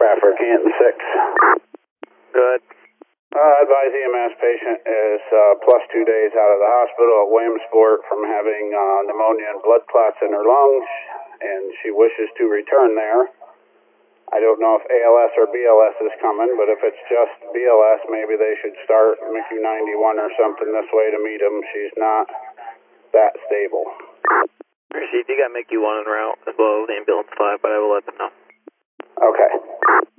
Stafford, Canton 6. Good. Advise EMS patient is plus 2 days out of the hospital at Williamsport from having pneumonia and blood clots in her lungs, and she wishes to return there. I don't know if ALS or BLS is coming, but if it's just BLS, maybe they should start MICU 91 or something this way to meet him. She's not that stable. Received, you got MICU 1 en route as well as ambulance 5, but I will let them know. Okay.